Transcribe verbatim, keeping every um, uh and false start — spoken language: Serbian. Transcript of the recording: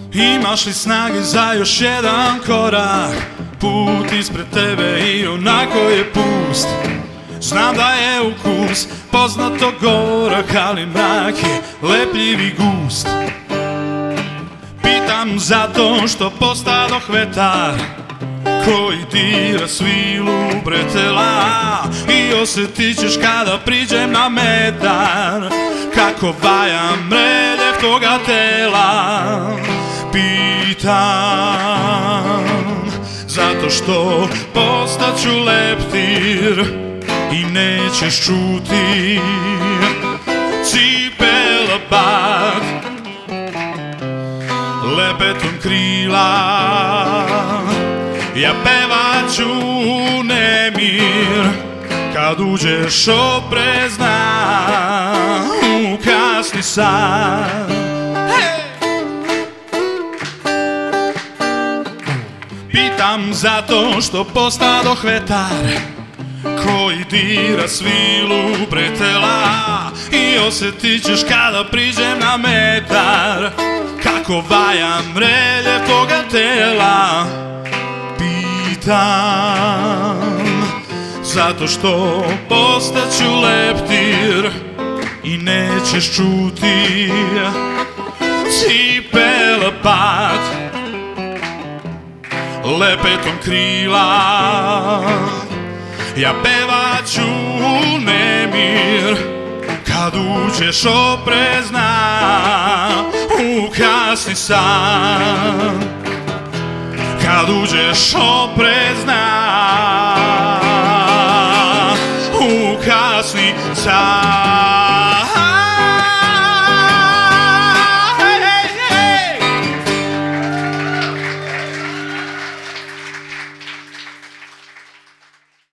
Imaš li snage za još jedan korak? Put ispred tebe i onako je pust. Znam da je ukus poznato gorak, ali mrak je lepljiv i gust. Pitam zato što postadoh vetar koji dira svilu bretela, i osjetit ćeš kada priđem na metar kako vaja mreljev toga tela. Pitam zato što postaću leptir i nećeš čuti. Cipela pad lepetom krila, ja pevat ću nemir kad uđeš oprezna u kasni san. Pitam zato što postadoh vetar koji dira svilu bretela, i osjetit ćeš kada priđem na metar kako vaja mreljev toga tela. Pitam zato što postaću leptir i nećeš čuti. Cipela pad lepetom krila, ja pevat ću nemir kad uđeš oprezna u kasni san. Kad uđeš oprezna